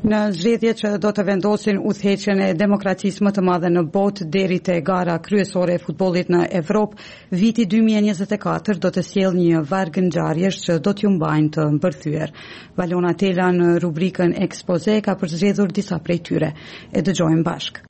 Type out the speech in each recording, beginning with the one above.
Në zgjedhje që do të vendosin udhëheqjen e demokracisë më të madhe në botë deri te gara kryesore e futbollit në Evropë, viti 2024 do të sjellë një varg ngjarjesh që do t'ju mbajnë të mbërthyer. Valona Tela në rubrikën Expose ka përzgjedhur disa prej tyre. E dëgjojmë bashkë.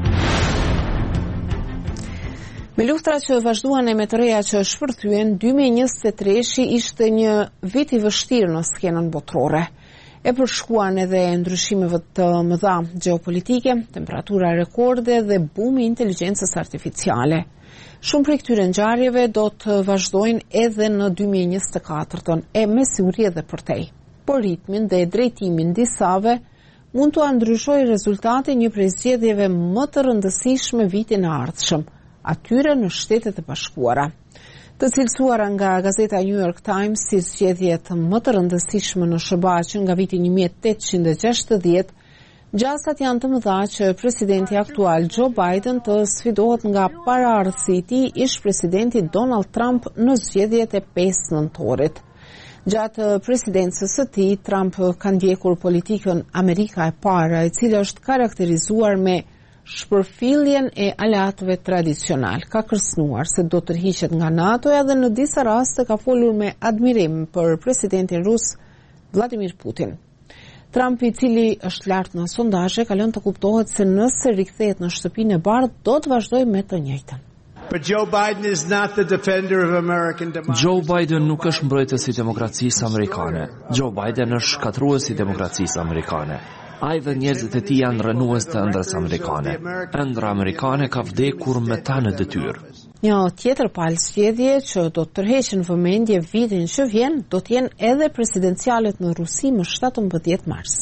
Me luftrat që vazhduan e me të reja që shpërthyen, 2023 ishte një vit i vështirë në skenën botërore. E përshkuan edhe ndryshimeve të mëdha gjeopolitike, temperatura rekorde dhe bumi i inteligjencës artificiale. Shumë prej këtyre ngjarjeve do të vazhdojnë edhe në 2024-ën, e me siguri edhe përtej. Por ritmin dhe drejtimin disave mund të ndryshojë rezultati një prej zgjedhjeve më të rëndësishme vitin e ardhshëm, atyre në Shtetet e Bashkuara. Të cilësuara nga gazeta New York Times si zgjedhjet më të rëndësishme në SBA që nga viti 1860, gjasat janë të mëdha që presidenti aktual Joe Biden të sfidohet nga paraardhësi i tij ish presidenti Donald Trump në zgjedhjet e 5 nëntorit. Gjatë presidencës së tij, Trump ka ndjekur politikën Amerika e para, e cila është karakterizuar me shpërfilljen e aleatëve tradicional. Ka kërcënuar se do të tërhiqet nga NATO-ja dhe në disa raste ka folur me admirim për presidentin rus Vladimir Putin. Trump, i cili është lart në sondazhe, ka lënë të kuptohet se nëse rikthehet në shtëpinë e bardhë, do të vazhdojë me të njëjtën. Joe Biden nuk është mbrojtës i demokracisë amerikane. Joe Biden është shkatrues i demokracisë amerikane. Ai dhe njerëzit e tij janë rënues të ëndrrës amerikane. Ëndra amerikane ka vdekur me ta në detyrë. Një tjetër palë zgjedhje që do të tërheqën vëmendje vitin që vjen do të jenë edhe presidencialet në Rusi më 17 mars.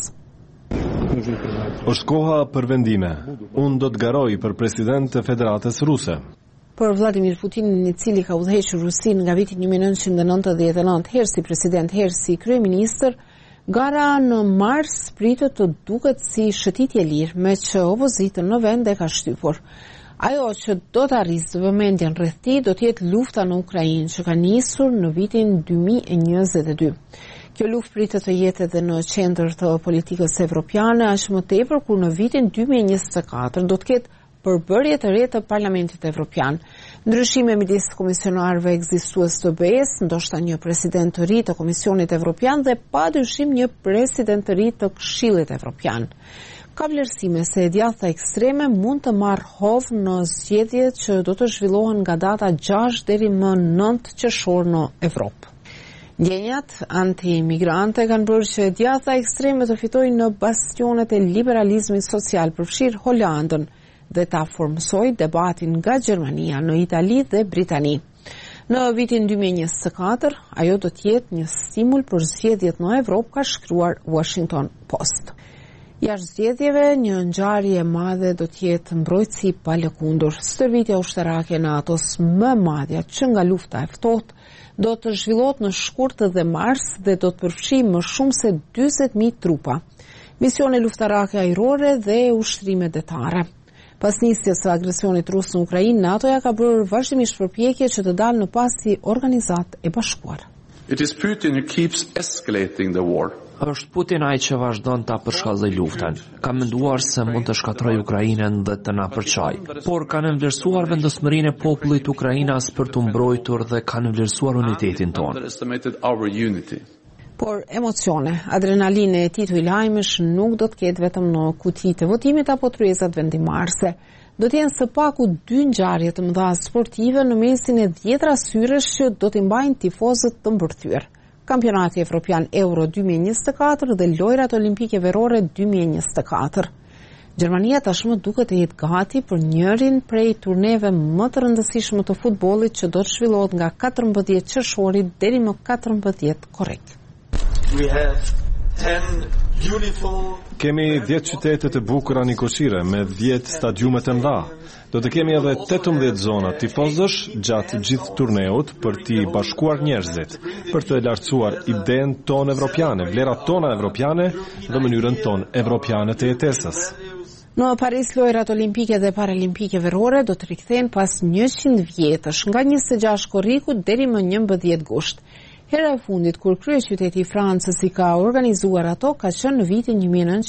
Është koha për vendime. Unë do të garoj për president të Federatës Ruse. Për Vladimir Putinin, i cili ka udhëhequr Rusinë nga viti 1999 herë si president, herë si kryeministër, gara në mars pritet të duket si shëtitje lirë, me që opozitën në vend e ka shtypur. Ajo që do të arrisë vëmendjen rreth tij do të jetë lufta në Ukrainë që ka nisur në vitin 2022. Kjo luftë pritet të jetë edhe në qendër të politikës evropiane, aq më tepër kur në vitin 2024 do të ketë përbërje të re të Parlamentit Evropian. Ndryshime midis komisionarëve ekzistues të BE-s, ndoshta një president të ri të Komisionit Evropian dhe padyshim një president të ri të Këshillit Evropian. Ka vlerësime se djatha ekstreme mund të marrë hovë në zgjedhjet që do të zhvillohen nga data 6 deri më 9 qershor në Evropë. Ndjenjat anti-imigrante kanë bërë që djatha ekstreme të fitojnë në bastionet e liberalizmit social, përfshirë Holandën, dhe ta formsoj debatin nga Gjermania në Itali dhe Britani. Në vitin 2024, ajo do të jetë një stimul për zgjedhjet në Evropë, ka shkruar Washington Post. Jashtë zgjedhjeve, një ngjarje e madhe do të jetë mbrojtësi pa lëkundur. Stërvitja ushtarake në atos më madhja që nga lufta e ftohtë do të zhvillohet në shkurt dhe mars dhe do të përfshijë më shumë se 40.000 trupa, misione luftarake ajrore dhe ushtrime detare. Pas nisjes së agresionit rus në Ukrainë, NATO-ja ka bërë vazhdimisht përpjekje që të dalë në pas si organizatë e bashkuar. Është Putin ai që vazhdon ta përshkallëzojë luftën. Ka menduar se mund të shkatërrojë Ukrainën dhe të na përçajë, por kanë vlerësuar vendosmërinë e popullit ukrainas për të mbrojtur dhe kanë vlerësuar unitetin tonë. Por emocione, adrenalinë e titu i lajmësh nuk do të ketë vetëm në kutitë e votimit apo tryezat vendimarrëse. Do të jenë së paku 2 ngjarje të mëdha sportive në mesin e 10 syresh që do t'i mbajnë tifozët të mbërthyer. Kampionati Evropian Euro 2024 dhe lojrat olimpike verore 2024. Gjermania tashmë duket të jetë gati për njërin prej turneve më të rëndësishme të futbollit që do të zhvillohet nga 14 qershori deri më 14 korrik. Kemi 10 qytete të bukura Nikoshire me 10 stadiume të mëdha. Do të kemi edhe 18 zona tifozësh gjatë gjithë turneut për t'i bashkuar njerëzit, për të lartësuar idenë tonë evropiane, vlerat tona evropiane dhe mënyrën tonë evropiane të jetesës. Në Paris, lojrat olimpike dhe paralimpike verore do të rikthehen pas 100 vjetësh, nga 26 korriku deri më 11 gusht. Hera e fundit kur kryeqyteti i Francës i ka organizuar ato ka qenë në vitin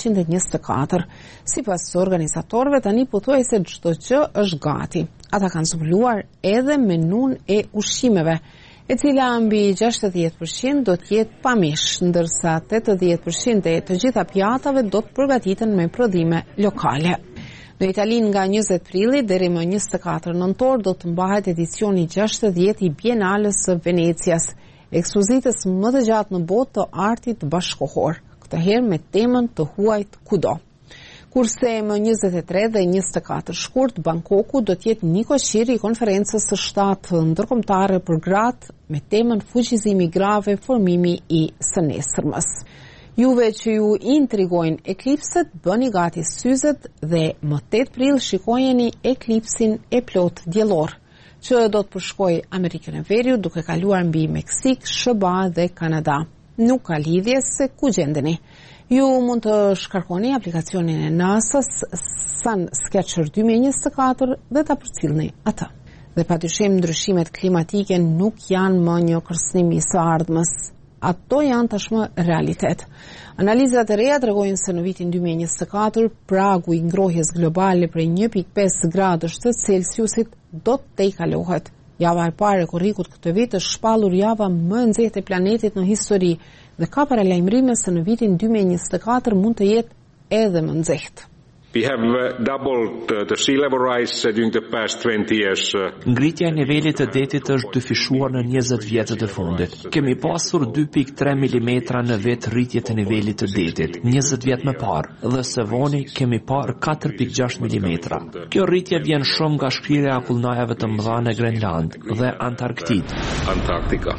1924. Sipas organizatorëve tani pothuajse çdo gjë është gati. Ata kanë zbuluar edhe menun e ushqimeve, e cila mbi 60% do të jetë pa mish, ndërsa 80% e të gjitha pjatave do të përgatiten me prodhime lokale. Në Itali nga 20 prilli deri më 24 nëntor do të mbahet edicioni 60 i Bienales së Venecias, ekspozitës më të gjatë në botë të artit bashkëkohor, këtë herë me temën të huajt kudo. Kurse më 23 dhe 24 shkurt, Bangkoku do të jetë një koqëri i konferencës së shtatë ndërkombëtare për gratë me temën fuqizimi grave, formimi i së nesërmës. Juve që ju intrigojnë eklipset, bëni gati syzet dhe më 8 prill shikojeni eklipsin e plot diellor, që do të përshkoj Amerikën e Veriut duke kaluar mbi Meksik, SBA dhe Kanada. Nuk ka lidhje se ku gjendeni. Ju mund të shkarkoni aplikacionin e NASA-s Sun Sketcher 2024 dhe ta përcjellni atë. Dhe padyshim ndryshimet klimatike nuk janë më një kërcënim i së ardhmës. Ato janë tashmë realitet. Analizat e reja tregojnë se në vitin 2024 pragu i ngrohjes globale prej 1.5 gradësh të Celsiusit do të tejkalohet. Java e parë e korrikut këtë vit është shpallur java më e nxehtë e planetit në histori dhe ka paralajmërime se në vitin 2024 mund të jetë edhe më nxehtë. We have doubled the sea level rise during the past 20 years. Ngritja e nivelit të detit është dyfishuar në 20 vjetët e fundit. Kemi pasur 2.3 mm në vit rritje të nivelit të detit, 20 vjet më parë, dhe së voni kemi parë 4.6 mm. Kjo rritje vjen shumë nga shkrirja e akullnajave të mëdha në Grenland dhe Antarktika.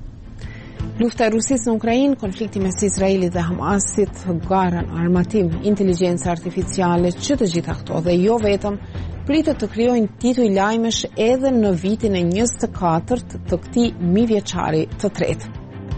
Lufta e Rusisë në Ukrainë, konflikti mes Izraelit dhe Hamasit, gara në armatim, inteligjencë artificiale, që të gjitha këto dhe jo vetëm, pritet të krijojnë tituj lajmesh edhe në vitin e 24 të këtij mijëvjeçari të tretë.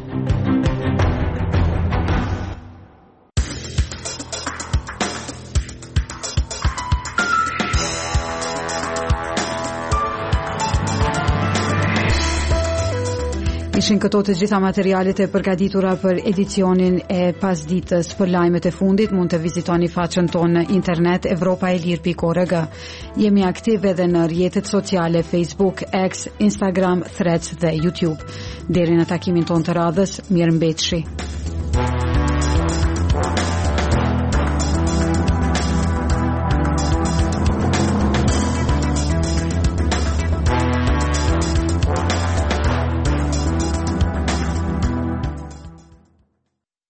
Ishin këto të gjitha materialet e përgatitura për edicionin e pasditës. Për lajmet e fundit mund të vizitoni faqen tonë në internet evropaelir.org. Jemi aktiv edhe në rrjetet sociale Facebook, X, Instagram, Threads dhe YouTube. Deri në takimin tonë të radhës, mirëmbëjtje.